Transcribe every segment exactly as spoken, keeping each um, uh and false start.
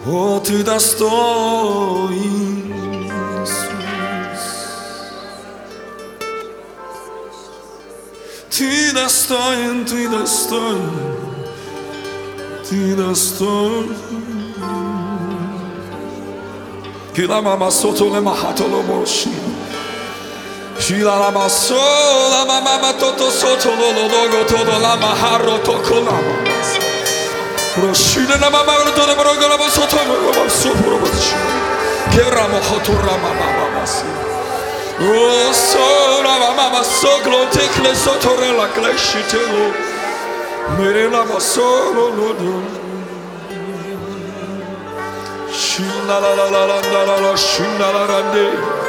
О, Ты достоин, Иисус. Ты достоин, Ты достоин, Ты достоин. Кила мама сотоле махатоло моши. Шила мама сола мама тото сотоло лого todo la maharo tokola. Roshina mama todo brogola sotolo sopro bashi. Kera mohotora mama mama. Oh sola mama soglo tekle sotore la kleshitelo. Mere la solo no. Shina la la la la la la shina la rande.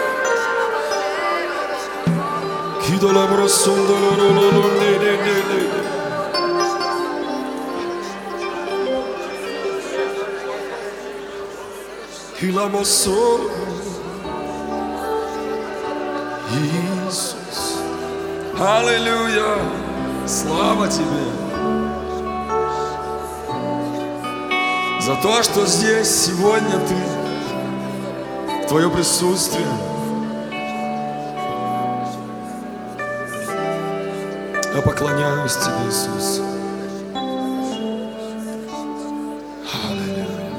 Kido la brosondo lo lo lo ne ne ne ne. Kilamoso Иисус. Аллилуйя. Слава Тебе за то, что здесь сегодня Ты, Твое присутствие. Я поклоняюсь Тебе, Иисус. Аллилуйя.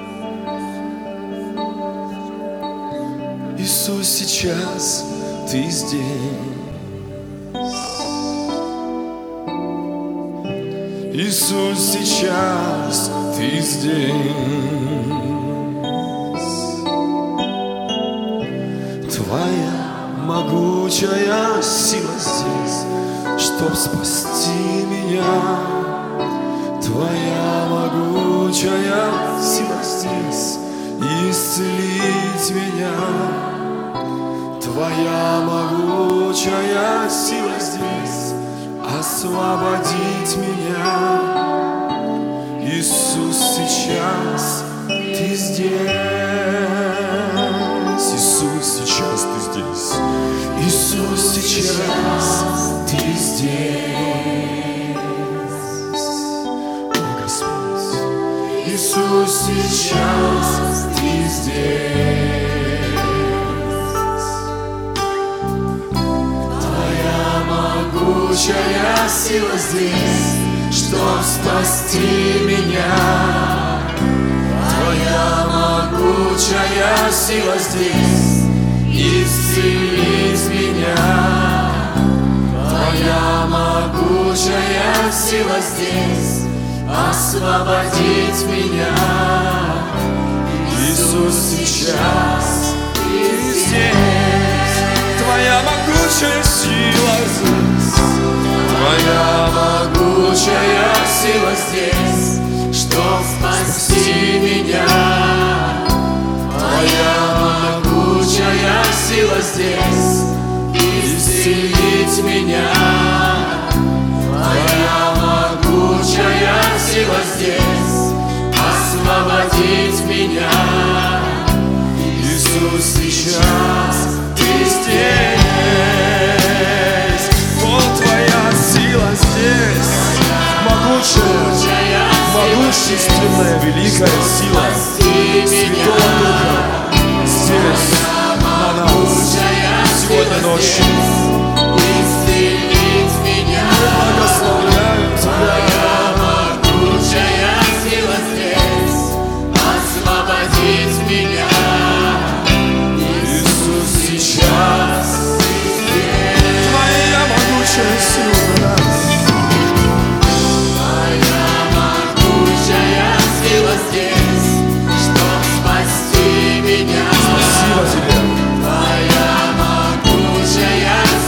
Иисус, сейчас Ты здесь. Иисус, сейчас Ты здесь. Твоя могучая сила здесь, чтоб спасти меня. Твоя могучая сила здесь, исцелить меня. Твоя могучая сила здесь, освободить меня. Иисус, сейчас Ты здесь. Иисус, сейчас Ты здесь. Иисус, сейчас Ты здесь. О, Господь. Иисус, сейчас Ты здесь. Твоя могучая сила здесь, чтоб спасти меня. Твоя могучая сила здесь, исцелить меня. Твоя могучая сила здесь, освободить меня. Иисус, сейчас Ты здесь. Твоя могучая сила здесь. Твоя могучая сила здесь, чтоб спасти меня. Твоя могучая сила здесь, исцелить меня. Твоя могучая сила здесь, освободить меня. Иисус, сейчас Ты здесь. Вот Твоя сила здесь, могучая, могущественная, великая сила Святого Духа здесь, на нас, сегодня ночью. Благословляю Тебя. Могучая сила здесь, освободить меня. Иисус, сейчас Твоя могучая сила на нас. Твоя могучая сила здесь, чтоб спасти меня. Спасибо Тебе. Твоя могучая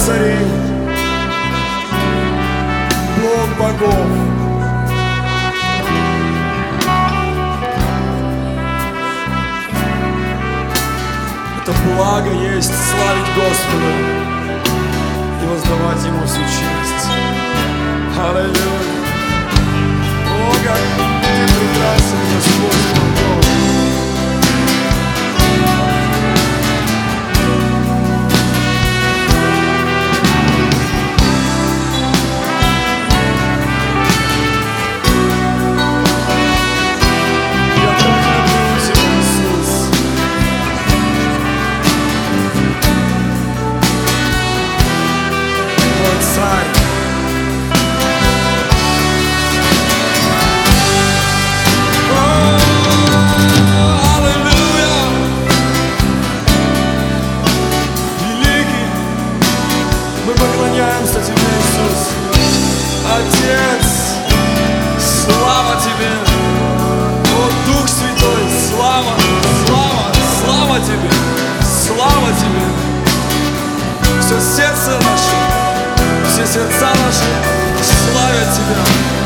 царей, Бог богов. Это благо есть славить Господа и воздавать Ему всю честь. Аллилуйя! О, как Ты прекрасен, Господь Бог! Отец, слава Тебе, о Дух Святой, слава, слава, слава Тебе, слава Тебе. Все сердце наше, все сердца наши славят Тебя.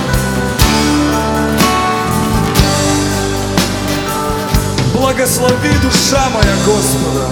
Благослови, душа моя, Господа,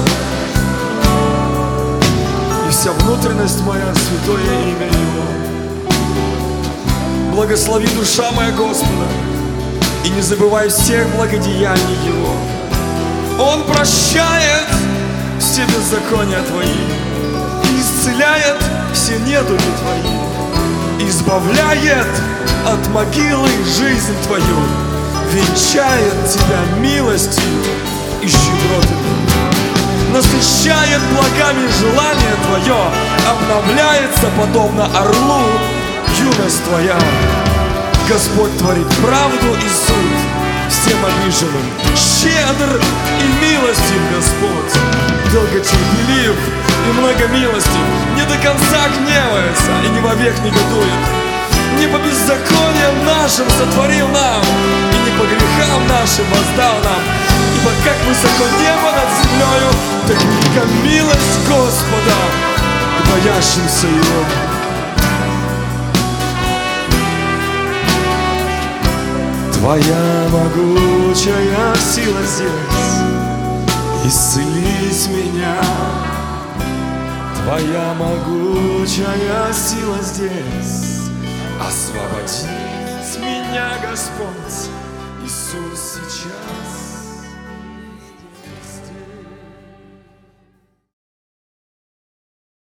и вся внутренность моя, святое имя Его. Благослови, душа моя, Господа, и не забывай всех благодеяний Его. Он прощает все беззакония Твои, и исцеляет все недуги Твои, избавляет от могилы жизнь Твою, венчает Тебя милостью и щедротами, насыщает благами желание Твое, обновляется подобно орлу юность Твоя. Господь творит правду и суд всем обиженным. Щедр и милостив Господь, долготерпелив и многомилостив, не до конца гневается и не вовек негодует. Не по беззакониям нашим сотворил нам, и не по грехам нашим воздал нам. Ибо как высоко небо над землею, так велика милость Господа к боящимся Его. Твоя могучая сила здесь, исцелить меня. Твоя могучая сила здесь, освободить меня, Господь Иисус, сейчас.